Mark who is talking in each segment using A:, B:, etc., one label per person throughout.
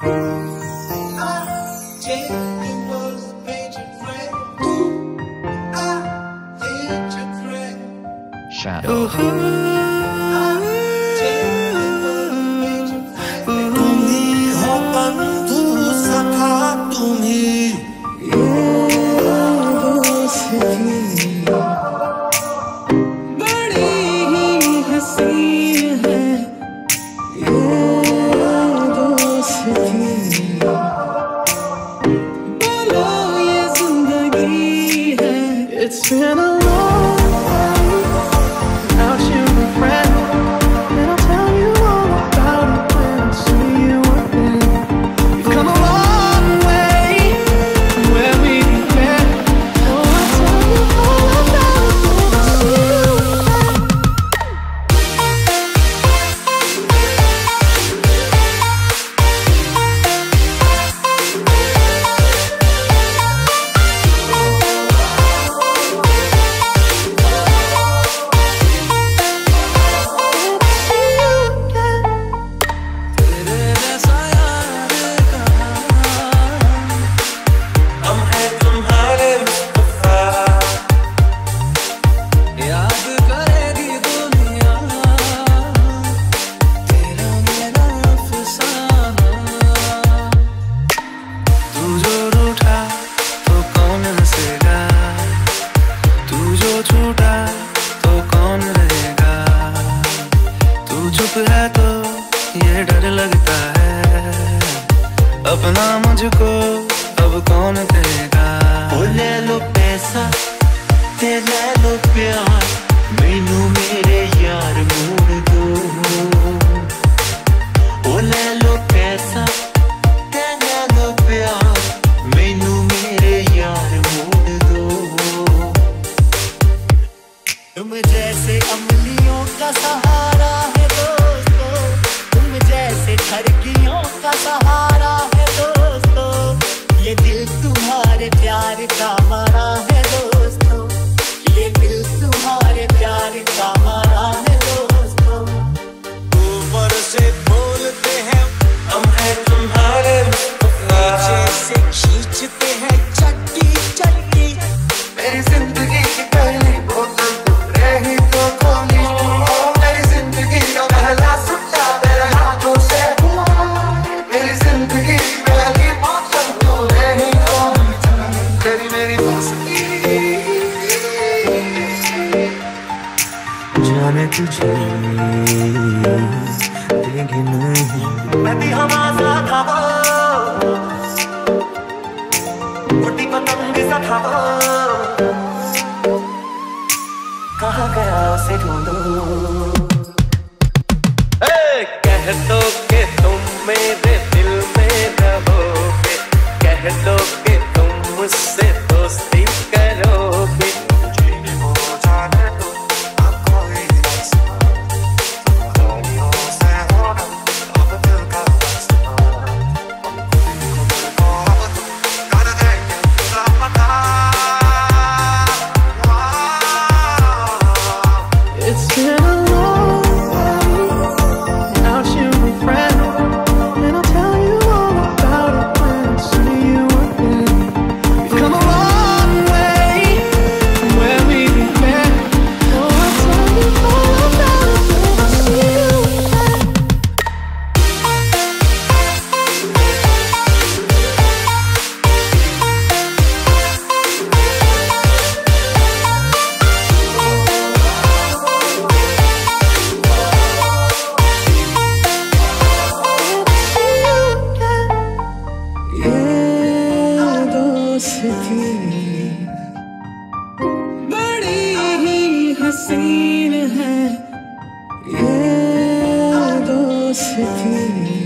A: Shadow.
B: तुम्ही हो बंधु सखा तुम्ही
C: बड़ी ही हसीन है ये दोस्ती, बोलो ये जिंदगी है। It's been a long time without you, my friend, and I'll tell you all about it when I see you again. We've come a long way from where we began. Oh, I'll tell you all about it when I see you again.
B: हम हैं तुम्हारे मुस्तफा,
C: याद करेगी दुनिया तेरा मेरा अफसाना। तू जो रूठा तो कौन हंसेगा, तू जो छूटा तो कौन रहेगा। तू चुप है तो ये डर लगता है, अपना मुझको अब कौन कहेगा।
B: ओ ले लो पैसा ते ले लो प्यार, मैनू मेरे यार मोड़ दो। ओ ले लो पैसा ते ले लो प्यार, मैनू मेरे यार मोड़ दो। तुम जैसे अमलियों का सहारा है दोस्तों, तुम जैसे ठरकियों का सहारा है दोस्तों, ये दिल तुम्हारे प्यार का मारा है दोस्तों, ये दिल तुम्हारे प्यार का मारा है दोस्तों। ऊपर से बोलते हैं हम हैं तुम्हारे मुस्तफा, नीचे से खींचते हैं चट्टी चट्टी। मेरी जिंदगी की पहली बोतल तुम रही तो खोली, मेरी जिंदगी का पहला सुट्टा मेरे हाथों से हुआ, मेरी जिंदगी की पहली बोतल तुम रही तो तेरी मेरी दोस्ती। जाने तुझे देंगे नहीं, मैं भी हम आजाद था वो, उड़ती पतंग सा था वो, कहाँ गया उसे ढूंढो।
D: कह दो कि तुम मेरे दिल में रहोगे, कह दो कि तुम मुझसे दोस्ती करोगे।
B: जीने को जाने दो, अब कोई नहीं सुना, तुम्हारियों से होना अब दिल का फैसला। हम खुद को अब कर देंगे लापता।
C: It's been a long way without you, my friend, and I'll tell you all about it when I see you again. We've come a long way from where we began. Oh, I'll tell you all about it when I see you again. ये दोस्ती बड़ी ही हसीन है, ये दोस्ती,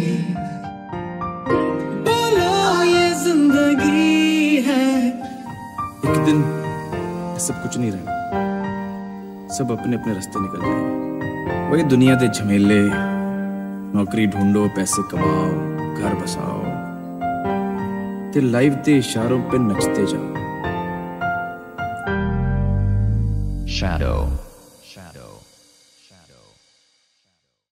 C: बोलो ये जिंदगी है।
E: एक दिन सब कुछ नहीं रहना, सब अपने अपने रास्ते निकल जाएंगे। वही दुनिया दे झमेले, नौकरी ढूंढो, पैसे कमाओ, घर बसाओ ते लाइफ दे इशारों पे नचते जाओ।
A: Shadow.